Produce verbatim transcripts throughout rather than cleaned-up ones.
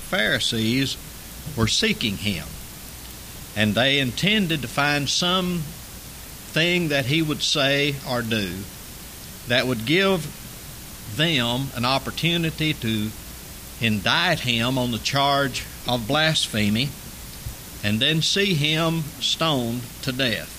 Pharisees were seeking him, and they intended to find some thing that he would say or do that would give them an opportunity to indict him on the charge of blasphemy and then see him stoned to death.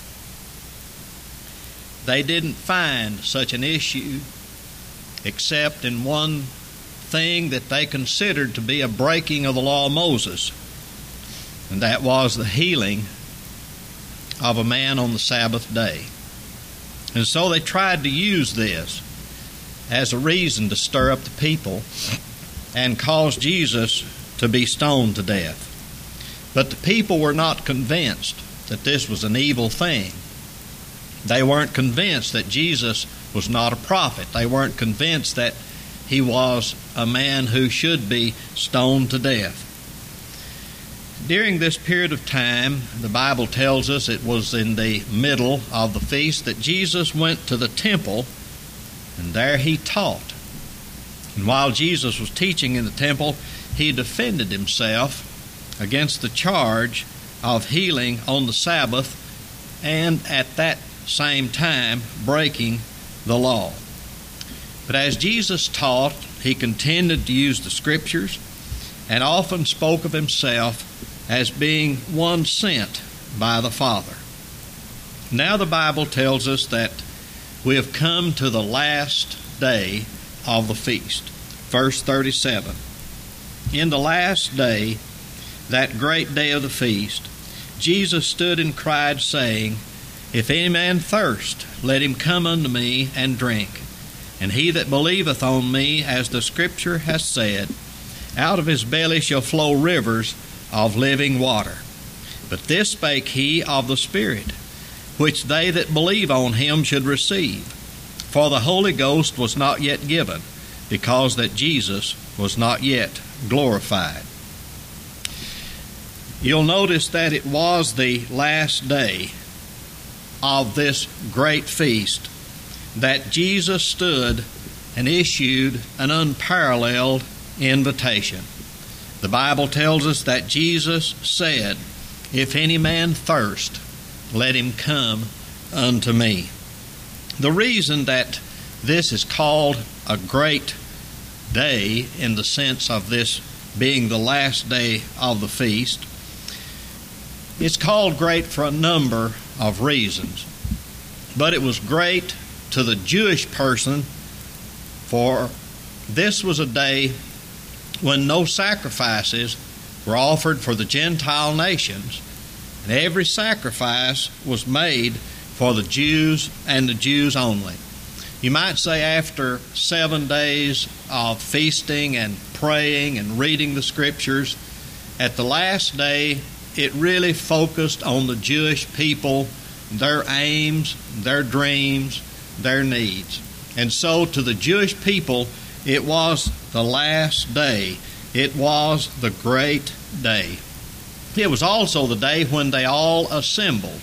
They didn't find such an issue except in one thing that they considered to be a breaking of the law of Moses, and that was the healing of a man on the Sabbath day. And so they tried to use this as a reason to stir up the people and cause Jesus to be stoned to death. But the people were not convinced that this was an evil thing. They weren't convinced that Jesus was not a prophet. They weren't convinced that he was a man who should be stoned to death. During this period of time, the Bible tells us it was in the middle of the feast that Jesus went to the temple, and there he taught. And while Jesus was teaching in the temple, he defended himself against the charge of healing on the Sabbath and at that same time breaking the law. But as Jesus taught, he continued to use the Scriptures and often spoke of himself as being one sent by the Father. Now the Bible tells us that we have come to the last day of the feast. Verse thirty-seven. In the last day, that great day of the feast, Jesus stood and cried, saying, If any man thirst, let him come unto me and drink. And he that believeth on me, as the Scripture hath said, out of his belly shall flow rivers of living water. But this spake he of the Spirit, which they that believe on him should receive. For the Holy Ghost was not yet given, because that Jesus was not yet glorified. You'll notice that it was the last day of this great feast that Jesus stood and issued an unparalleled invitation. The Bible tells us that Jesus said, If any man thirst, let him come unto me. The reason that this is called a great day, in the sense of this being the last day of the feast, it's called great for a number of reasons. But it was great to the Jewish person, for this was a day when no sacrifices were offered for the Gentile nations, and every sacrifice was made for the Jews and the Jews only. You might say after seven days of feasting and praying and reading the Scriptures, at the last day it really focused on the Jewish people, their aims, their dreams, their needs. And so to the Jewish people, it was the last day. It was the great day. It was also the day when they all assembled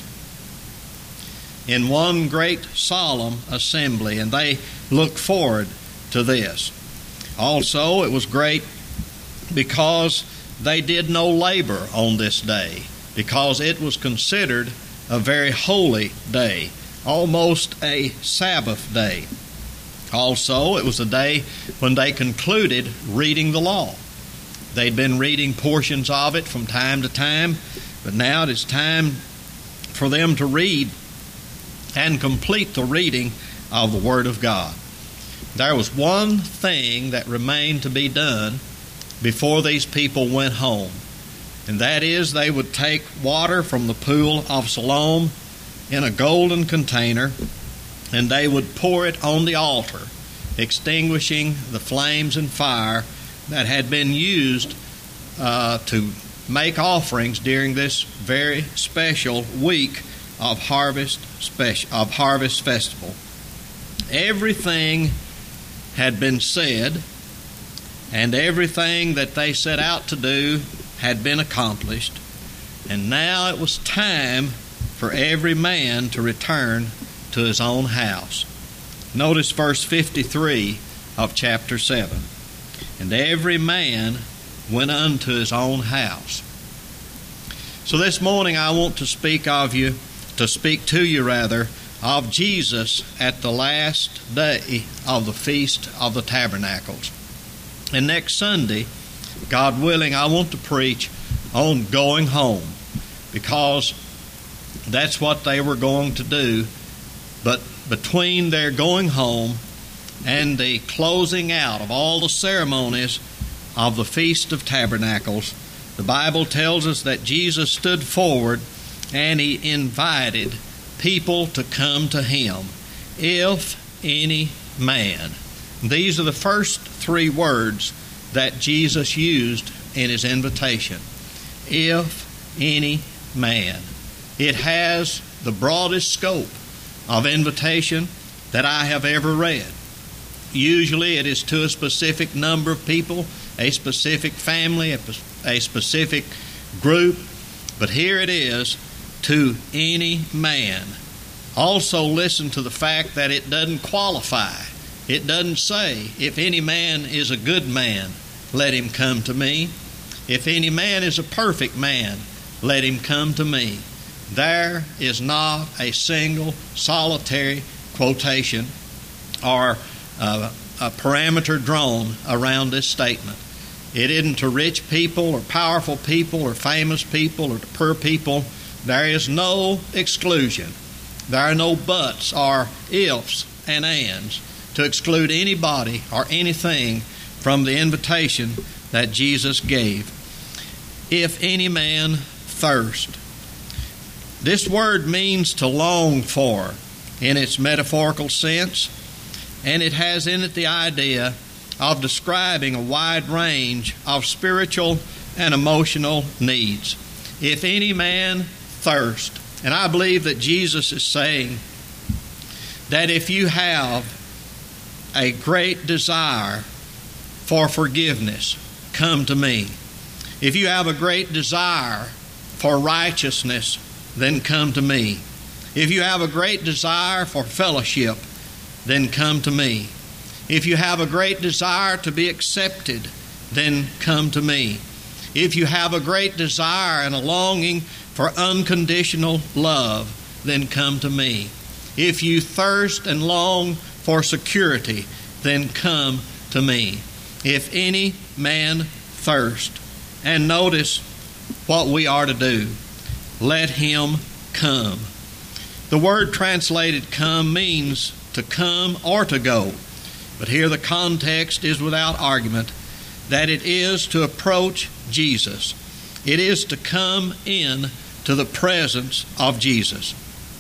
in one great solemn assembly, and they looked forward to this. Also, it was great because they did no labor on this day, because it was considered a very holy day, almost a Sabbath day. Also, it was a day when they concluded reading the law. They'd been reading portions of it from time to time, but now it is time for them to read and complete the reading of the Word of God. There was one thing that remained to be done before these people went home, and that is they would take water from the pool of Siloam in a golden container, and they would pour it on the altar, extinguishing the flames and fire that had been used uh, to make offerings during this very special week of harvest special of harvest festival. Everything had been said, and everything that they set out to do had been accomplished, and now it was time for every man to return to his own house. Notice verse fifty-three of chapter seven. And every man went unto his own house. So this morning I want to speak of you, to speak to you rather, of Jesus at the last day of the Feast of the Tabernacles. And next Sunday, God willing, I want to preach on going home, because that's what they were going to do. But between their going home and the closing out of all the ceremonies of the Feast of Tabernacles, the Bible tells us that Jesus stood forward and he invited people to come to him, if any man. These are the first three words that Jesus used in his invitation. If any man. It has the broadest scope of invitation that I have ever read. Usually it is to a specific number of people, a specific family, a, a specific group, but here it is to any man. Also listen to the fact that it doesn't qualify. It doesn't say, if any man is a good man, let him come to me. If any man is a perfect man, let him come to me. There is not a single solitary quotation or uh, a parameter drawn around this statement. It isn't to rich people or powerful people or famous people or to poor people. There is no exclusion. There are no buts or ifs and ands to exclude anybody or anything from the invitation that Jesus gave. If any man thirst. This word means to long for in its metaphorical sense, and it has in it the idea of describing a wide range of spiritual and emotional needs. If any man thirst. And I believe that Jesus is saying that if you have a great desire for forgiveness, come to me. If you have a great desire for righteousness, then come to me. If you have a great desire for fellowship, then come to me. If you have a great desire to be accepted, then come to me. If you have a great desire and a longing for unconditional love, then come to me. If you thirst and long for security, then come to me. If any man thirst. And notice what we are to do. Let him come. The word translated come means to come or to go. But here the context is without argument that it is to approach Jesus. It is to come in to the presence of Jesus.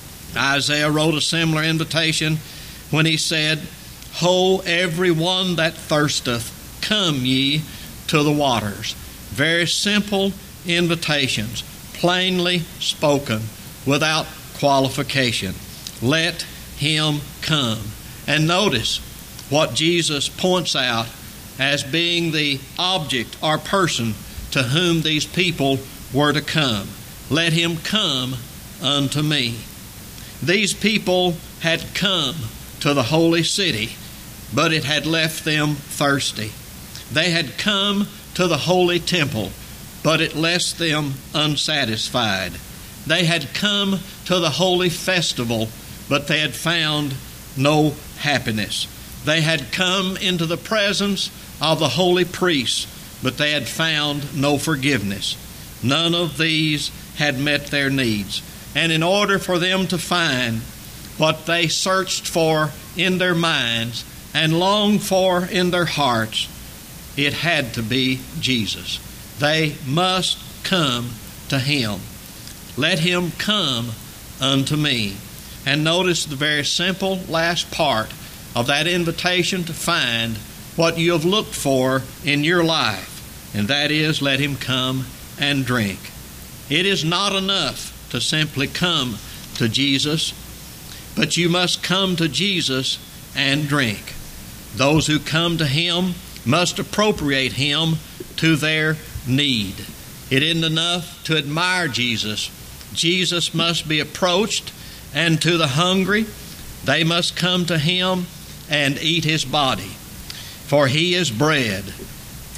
Isaiah wrote a similar invitation when he said, Ho, every one that thirsteth, come ye to the waters. Very simple invitations, plainly spoken, without qualification. Let him come. And notice what Jesus points out as being the object or person to whom these people were to come. Let him come unto me. These people had come to the holy city, but it had left them thirsty. They had come to the holy temple, but it left them unsatisfied. They had come to the holy festival, but they had found no happiness. They had come into the presence of the holy priests, but they had found no forgiveness. None of these had met their needs. And in order for them to find what they searched for in their minds and longed for in their hearts, it had to be Jesus. They must come to him. Let him come unto me. And notice the very simple last part of that invitation to find what you have looked for in your life, and that is, let him come and drink. It is not enough to simply come to Jesus, but you must come to Jesus and drink. Those who come to him must appropriate him to their need. It isn't enough to admire Jesus. Jesus must be approached, and to the hungry, they must come to him and eat his body. For he is bread.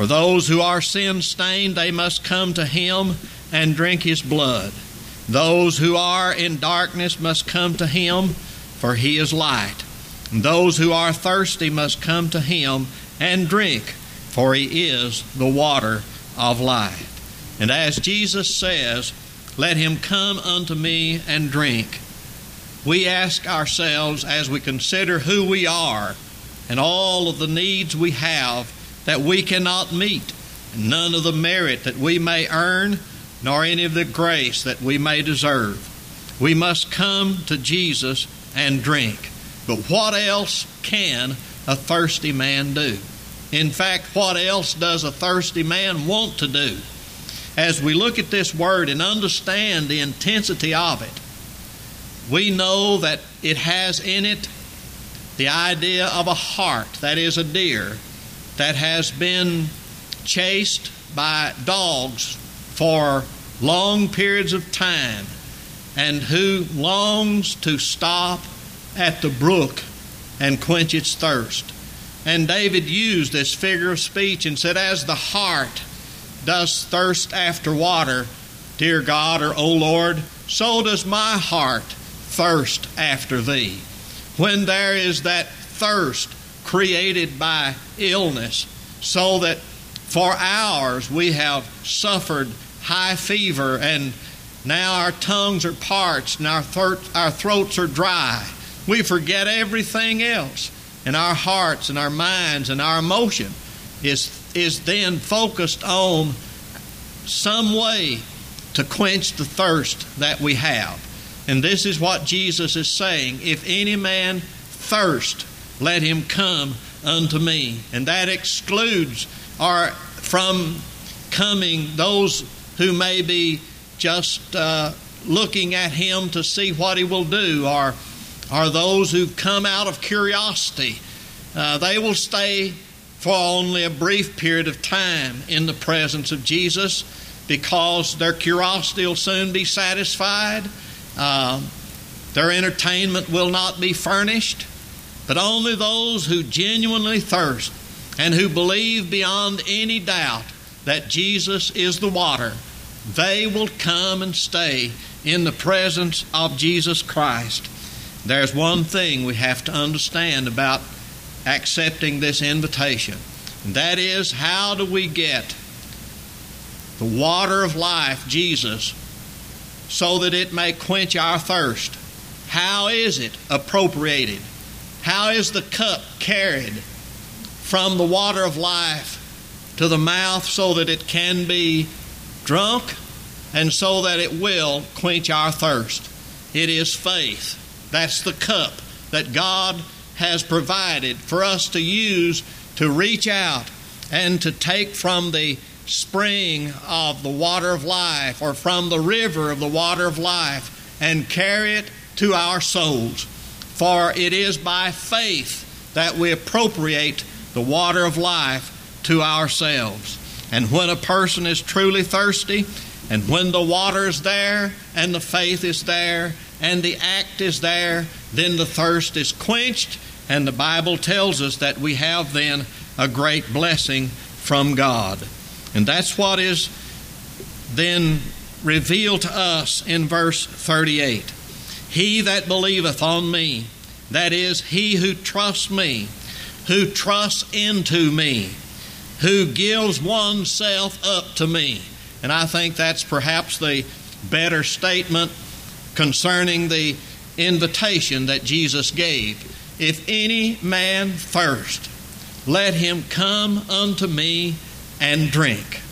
For those who are sin-stained, they must come to him and drink his blood. Those who are in darkness must come to him, for he is light. And those who are thirsty must come to him and drink, for he is the water of life. And as Jesus says, let him come unto me and drink. We ask ourselves, as we consider who we are and all of the needs we have that we cannot meet, and none of the merit that we may earn, nor any of the grace that we may deserve. We must come to Jesus and drink. But what else can a thirsty man do? In fact, what else does a thirsty man want to do? As we look at this word and understand the intensity of it, we know that it has in it the idea of a hart, that is a deer, that has been chased by dogs for long periods of time, and who longs to stop at the brook and quench its thirst. And David used this figure of speech and said, as the hart does thirst after water, dear God, or O Lord, so does my heart thirst after thee. When there is that thirst created by illness, so that for hours we have suffered high fever, and now our tongues are parched and our, thir- our throats are dry. We forget everything else, and our hearts and our minds and our emotion is, is then focused on some way to quench the thirst that we have. And this is what Jesus is saying, if any man thirst, let him come unto me. And that excludes or from coming those who may be just uh, looking at him to see what he will do, or, or those who come out of curiosity. Uh, they will stay for only a brief period of time in the presence of Jesus, because their curiosity will soon be satisfied. Uh, their entertainment will not be furnished. But only those who genuinely thirst and who believe beyond any doubt that Jesus is the water, they will come and stay in the presence of Jesus Christ. There's one thing we have to understand about accepting this invitation, and that is, how do we get the water of life, Jesus, so that it may quench our thirst? How is it appropriated? How is the cup carried from the water of life to the mouth so that it can be drunk and so that it will quench our thirst? It is faith. That's the cup that God has provided for us to use to reach out and to take from the spring of the water of life, or from the river of the water of life, and carry it to our souls. For it is by faith that we appropriate the water of life to ourselves. And when a person is truly thirsty, and when the water is there, and the faith is there, and the act is there, then the thirst is quenched, and the Bible tells us that we have then a great blessing from God. And that's what is then revealed to us in verse thirty-eight. He that believeth on me, that is, he who trusts me, who trusts into me, who gives oneself up to me. And I think that's perhaps the better statement concerning the invitation that Jesus gave. If any man thirst, let him come unto me and drink.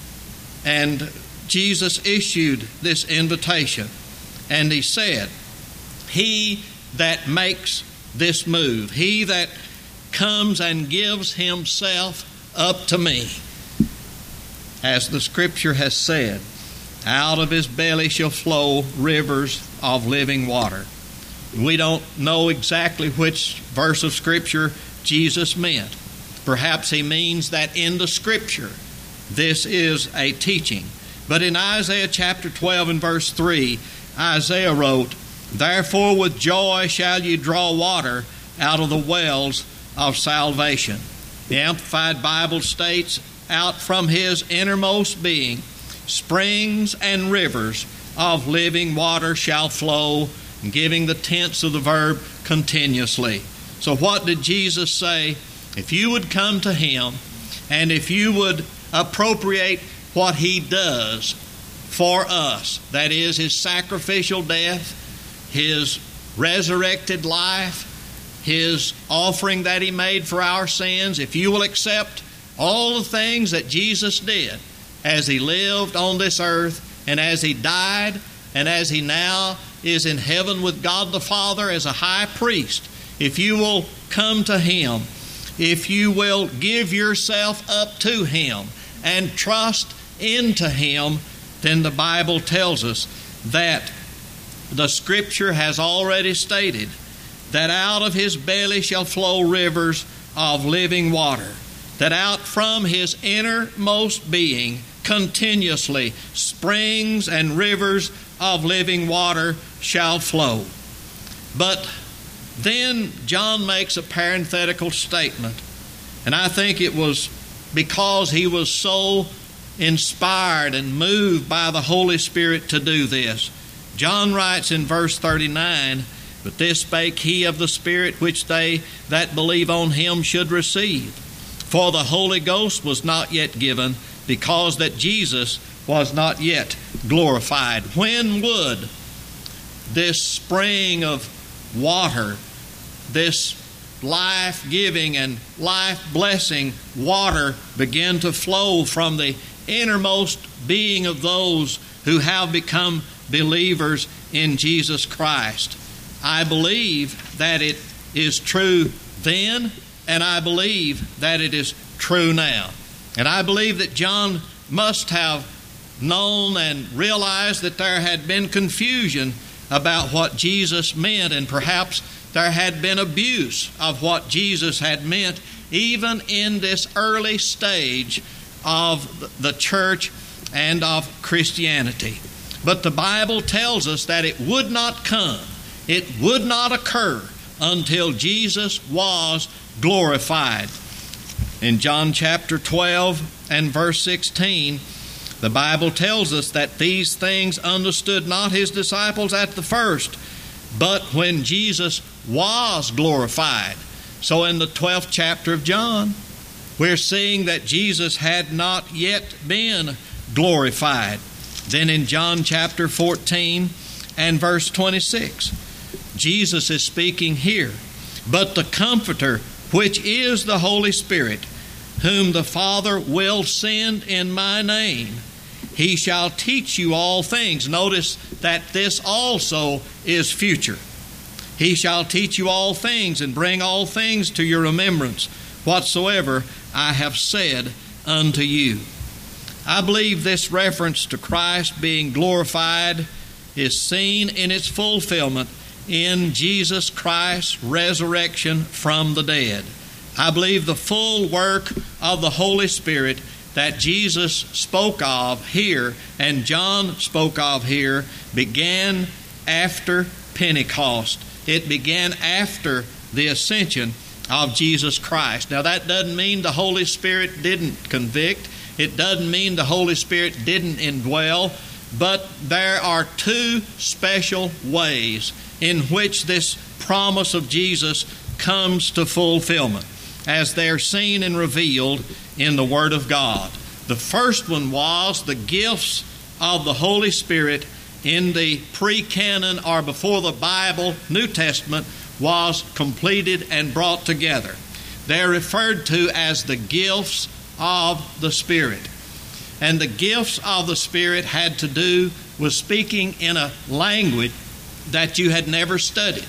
And Jesus issued this invitation, and he said, he that makes this move, he that comes and gives himself up to me, as the Scripture has said, out of his belly shall flow rivers of living water. We don't know exactly which verse of Scripture Jesus meant. Perhaps he means that in the Scripture this is a teaching. But in Isaiah chapter twelve and verse three, Isaiah wrote, therefore with joy shall ye draw water out of the wells of salvation. The Amplified Bible states, out from his innermost being, springs and rivers of living water shall flow, giving the tense of the verb continuously. So what did Jesus say? If you would come to him, and if you would appropriate what he does for us, that is his sacrificial death, his resurrected life, his offering that he made for our sins, if you will accept all the things that Jesus did as he lived on this earth and as he died and as he now is in heaven with God the Father as a high priest, if you will come to him, if you will give yourself up to him and trust into him, then the Bible tells us that the Scripture has already stated that out of his belly shall flow rivers of living water, that out from his innermost being continuously springs and rivers of living water shall flow. But then John makes a parenthetical statement, and I think it was because he was so inspired and moved by the Holy Spirit to do this. John writes in verse thirty-nine, "But this spake he of the Spirit which they that believe on him should receive. For the Holy Ghost was not yet given, because that Jesus was not yet glorified." When would this spring of water, this life-giving and life-blessing water begin to flow from the innermost being of those who have become believers in Jesus Christ? I believe that it is true then, and I believe that it is true now. And I believe that John must have known and realized that there had been confusion about what Jesus meant, and perhaps there had been abuse of what Jesus had meant even in this early stage of the church and of Christianity. But the Bible tells us that it would not come, it would not occur until Jesus was glorified. In John chapter twelve and verse sixteen, the Bible tells us that these things understood not his disciples at the first, but when Jesus was glorified. So in the twelfth chapter of John, we're seeing that Jesus had not yet been glorified. Then in John chapter fourteen and verse twenty-six, Jesus is speaking here. "But the Comforter, which is the Holy Spirit, whom the Father will send in my name, he shall teach you all things." Notice that this also is future. "He shall teach you all things, and bring all things to your remembrance, whatsoever I have said unto you." I believe this reference to Christ being glorified is seen in its fulfillment in Jesus Christ's resurrection from the dead. I believe the full work of the Holy Spirit that Jesus spoke of here and John spoke of here began after Pentecost. It began after the ascension of Jesus Christ. Now, that doesn't mean the Holy Spirit didn't convict. It doesn't mean the Holy Spirit didn't indwell. But there are two special ways in which this promise of Jesus comes to fulfillment, as they're seen and revealed in the Word of God. The first one was the gifts of the Holy Spirit in the pre-canon, or before the Bible, New Testament, was completed and brought together. They're referred to as the gifts of the Spirit. And the gifts of the Spirit had to do with speaking in a language that you had never studied.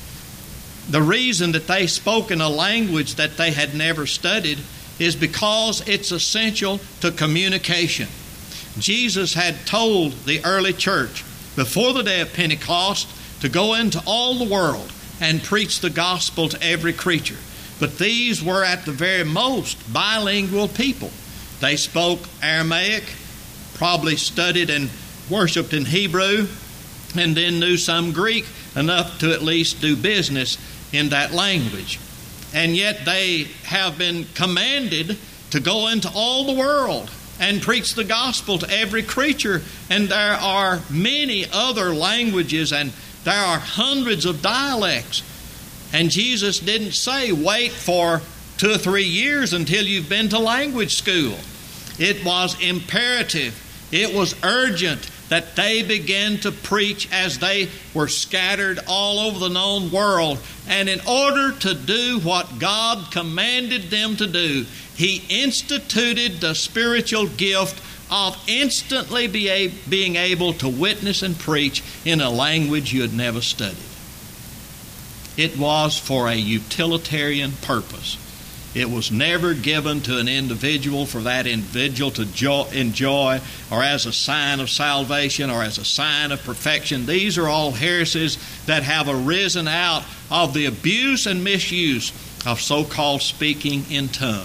The reason that they spoke in a language that they had never studied is because it's essential to communication. Jesus had told the early church before the day of Pentecost to go into all the world and preach the gospel to every creature. But these were at the very most bilingual people. They spoke Aramaic, probably studied and worshiped in Hebrew, and then knew some Greek enough to at least do business in that language. And yet they have been commanded to go into all the world and preach the gospel to every creature. And there are many other languages, and there are hundreds of dialects. And Jesus didn't say, wait for two or three years until you've been to language school. It was imperative, it was urgent that they began to preach as they were scattered all over the known world. And in order to do what God commanded them to do, He instituted the spiritual gift of instantly be a, being able to witness and preach in a language you had never studied. It was for a utilitarian purpose. It was never given to an individual for that individual to jo- enjoy, or as a sign of salvation, or as a sign of perfection. These are all heresies that have arisen out of the abuse and misuse of so-called speaking in tongues.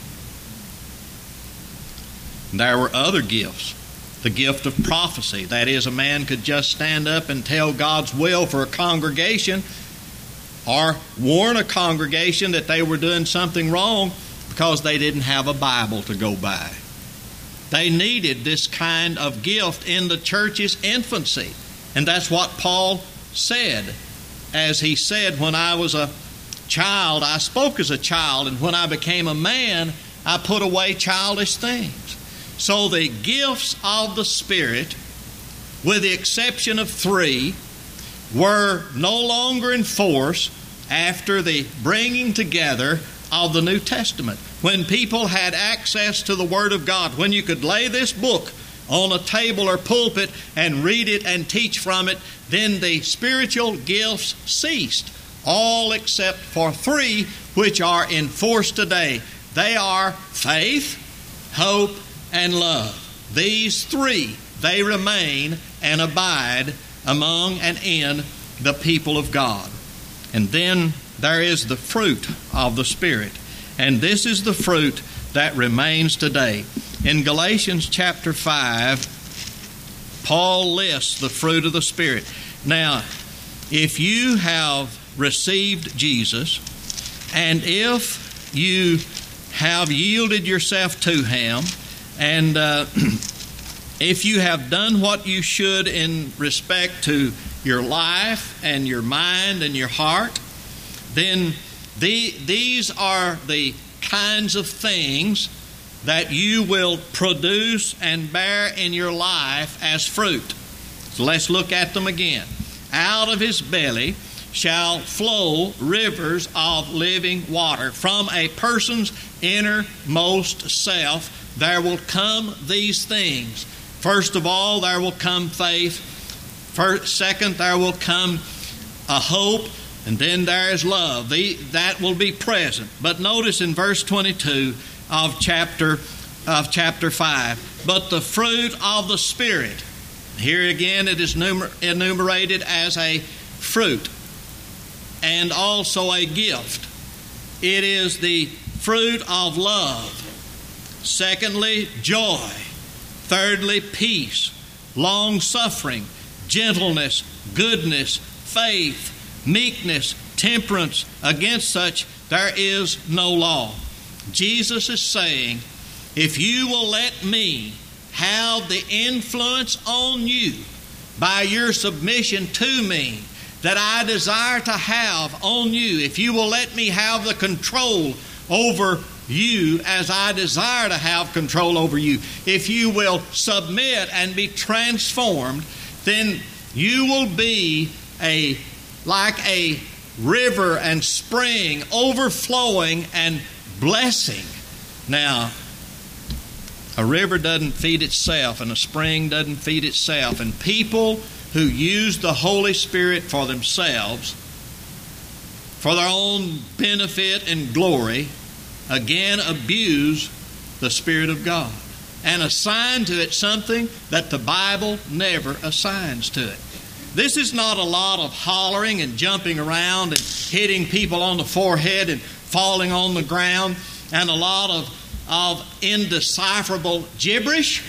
There were other gifts. The gift of prophecy. That is, a man could just stand up and tell God's will for a congregation, or warn a congregation that they were doing something wrong because they didn't have a Bible to go by. They needed this kind of gift in the church's infancy. And that's what Paul said. As he said, when I was a child, I spoke as a child, and when I became a man, I put away childish things. So the gifts of the Spirit, with the exception of three, were no longer in force after the bringing together of the New Testament. When people had access to the Word of God, when you could lay this book on a table or pulpit and read it and teach from it, then the spiritual gifts ceased, all except for three which are in force today. They are faith, hope, and love. These three, they remain and abide among and in the people of God. And then there is the fruit of the Spirit. And this is the fruit that remains today. In Galatians chapter five, Paul lists the fruit of the Spirit. Now, if you have received Jesus, and if you have yielded yourself to Him, and uh, if you have done what you should in respect to your life and your mind and your heart, then the, these are the kinds of things that you will produce and bear in your life as fruit. So let's look at them again. Out of his belly shall flow rivers of living water. From a person's innermost self there will come these things. First of all, there will come faith. First, second, there will come a hope, and then there is love. The, that will be present. But notice in verse twenty-two of chapter of chapter five, but the fruit of the Spirit. Here again, it is numer- enumerated as a fruit and also a gift. It is the fruit of love. Secondly, joy. Thirdly, peace, long-suffering, gentleness, goodness, faith, meekness, temperance. Against such there is no law. Jesus is saying, if you will let me have the influence on you by your submission to me that I desire to have on you, if you will let me have the control over you as I desire to have control over you, if you will submit and be transformed, then you will be a like a river and spring overflowing and blessing. Now, a river doesn't feed itself, and a spring doesn't feed itself, and people who use the Holy Spirit for themselves, for their own benefit and glory, again abuse the Spirit of God and assign to it something that the Bible never assigns to it. This is not a lot of hollering and jumping around and hitting people on the forehead and falling on the ground and a lot of, of indecipherable gibberish.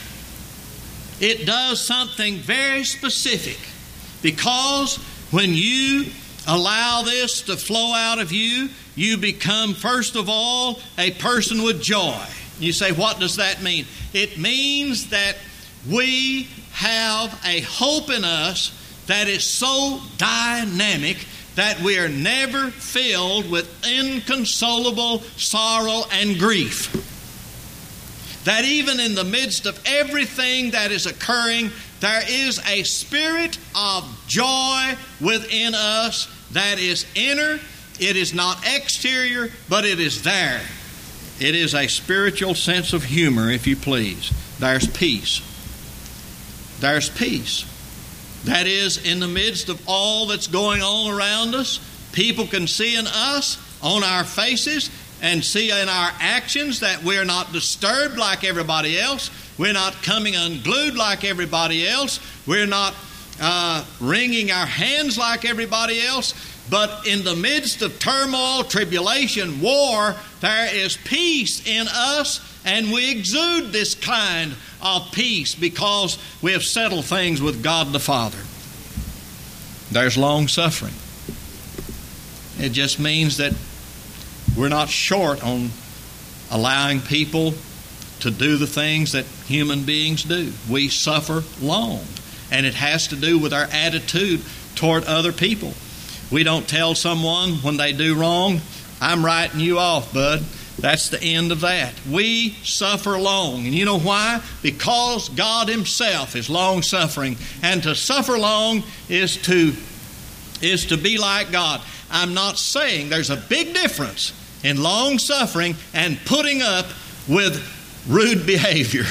It does something very specific, because when you allow this to flow out of you, you become, first of all, a person with joy. You say, what does that mean? It means that we have a hope in us that is so dynamic that we are never filled with inconsolable sorrow and grief. That even in the midst of everything that is occurring, there is a spirit of joy within us that is inner. It is not exterior, but it is there. It is a spiritual sense of humor, if you please. There's peace. There's peace. That is, in the midst of all that's going on around us, people can see in us, on our faces, and see in our actions that we're not disturbed like everybody else. We're not coming unglued like everybody else. We're not uh, wringing our hands like everybody else. But in the midst of turmoil, tribulation, war, there is peace in us, and we exude this kind of peace because we have settled things with God the Father. There's long suffering. It just means that we're not short on allowing people to do the things that human beings do. We suffer long, and it has to do with our attitude toward other people. We don't tell someone when they do wrong, I'm writing you off, bud. That's the end of that. We suffer long. And you know why? Because God Himself is long-suffering. And to suffer long is to, is to be like God. I'm not saying there's a big difference in long-suffering and putting up with rude behavior.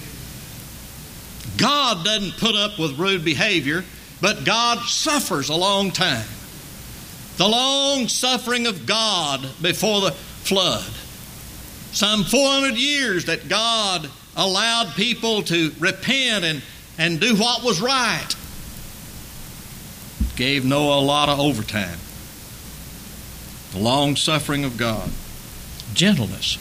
God doesn't put up with rude behavior, but God suffers a long time. The long suffering of God before the flood. Some four hundred years that God allowed people to repent and, and do what was right. Gave Noah a lot of overtime. The long suffering of God. Gentleness.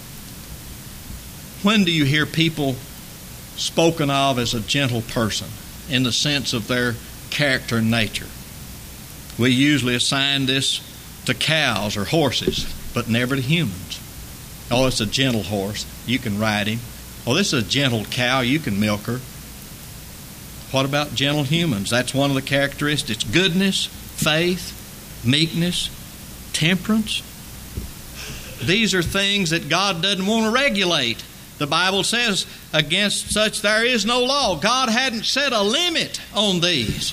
When do you hear people spoken of as a gentle person in the sense of their character and nature? We usually assign this to cows or horses, but never to humans. Oh, it's a gentle horse. You can ride him. Oh, this is a gentle cow. You can milk her. What about gentle humans? That's one of the characteristics. Goodness, faith, meekness, temperance. These are things that God doesn't want to regulate. The Bible says, against such there is no law. God hadn't set a limit on these.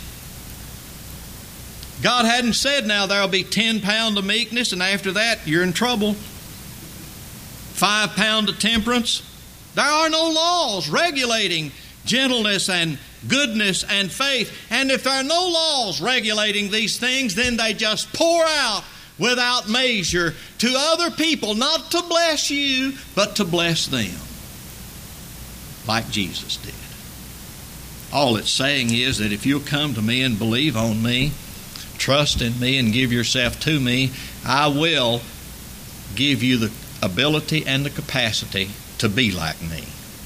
God hadn't said, now there'll be ten pounds of meekness, and after that, you're in trouble. Five pounds of temperance. There are no laws regulating gentleness and goodness and faith. And if there are no laws regulating these things, then they just pour out without measure to other people, not to bless you, but to bless them, like Jesus did. All it's saying is that if you'll come to me and believe on me, trust in me and give yourself to me, I will give you the ability and the capacity to be like me.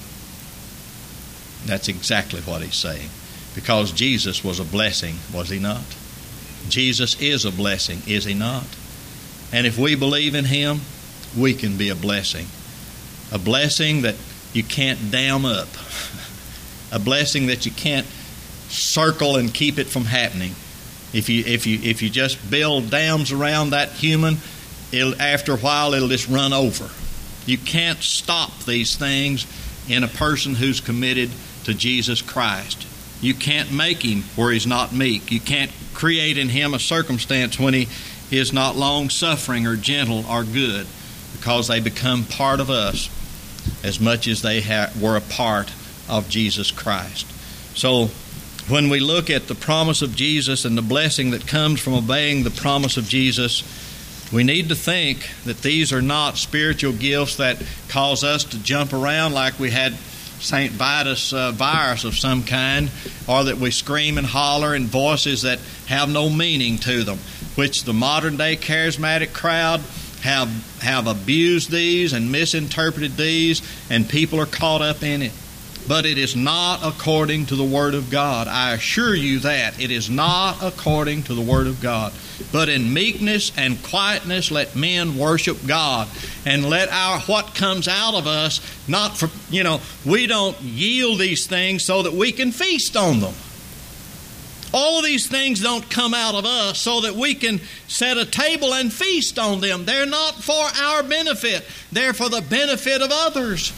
That's exactly what he's saying. Because Jesus was a blessing, was he not? Jesus is a blessing, is he not? And if we believe in him, we can be a blessing. A blessing that you can't dam up. A blessing that you can't circle and keep it from happening. If you if you if you just build dams around that human, it'll, after a while it'll just run over. You can't stop these things in a person who's committed to Jesus Christ. You can't make him where he's not meek. You can't create in him a circumstance when he is not long-suffering or gentle or good, because they become part of us as much as they ha- were a part of Jesus Christ. So when we look at the promise of Jesus and the blessing that comes from obeying the promise of Jesus, we need to think that these are not spiritual gifts that cause us to jump around like we had Saint Vitus uh, virus of some kind, or that we scream and holler in voices that have no meaning to them, which the modern day charismatic crowd have have abused these and misinterpreted these, and people are caught up in it. but it is not according to the Word of God. I assure you that. It is not according to the Word of God. But in meekness and quietness let men worship God. And let our what comes out of us, not for, you know, we don't yield these things so that we can feast on them. All of these things don't come out of us so that we can set a table and feast on them. They're not for our benefit. They're for the benefit of others.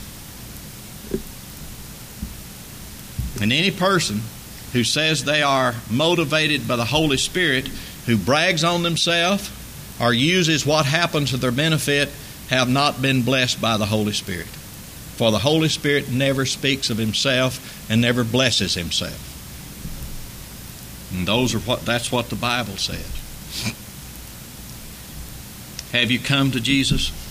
And any person who says they are motivated by the Holy Spirit, who brags on themselves or uses what happens to their benefit, have not been blessed by the Holy Spirit. For the Holy Spirit never speaks of Himself and never blesses Himself. And those are what that's what the Bible says. Have you come to Jesus?